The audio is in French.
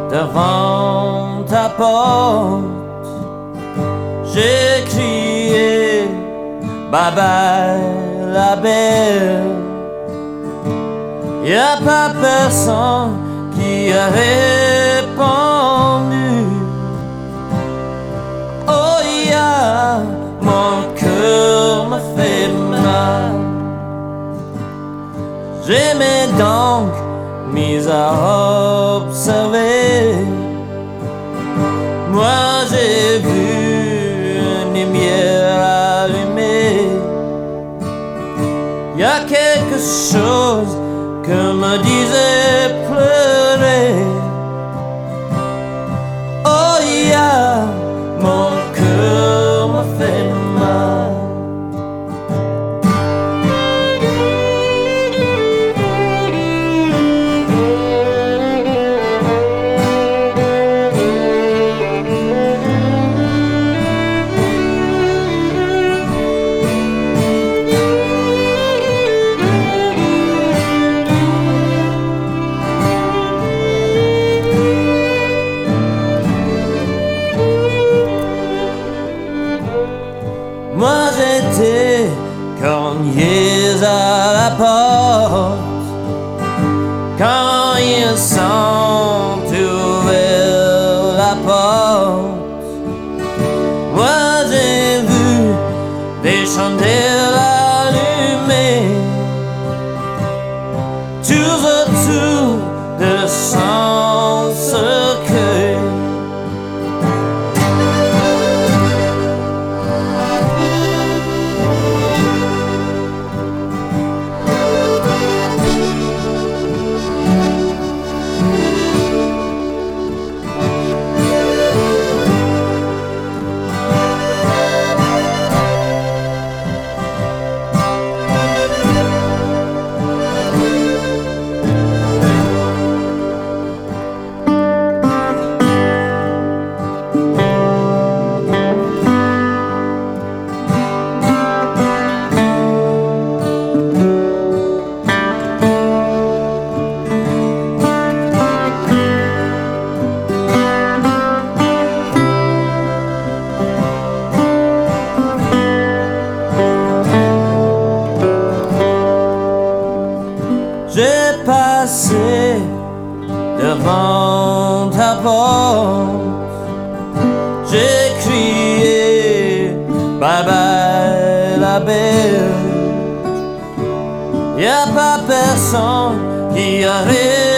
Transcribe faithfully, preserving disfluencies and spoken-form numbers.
devant ta porte. J'ai crié bye bye la belle. Y'a pas personne qui a répondu. Oh yeah, mon cœur me fait mal. J'aimais donc mis à observer. Moi j'ai vu une lumière allumée. Y a quelque chose que me disait pleurer. Oh yeah, mon cœur me fait mal. Moi j'étais cogné à la porte quand ils sont ouvert la porte. Moi j'ai vu des chandelles allumées tout autour de son cercueil. J'ai passé devant ta porte. J'ai crié bye bye la belle. Y'a pas personne qui a répondu.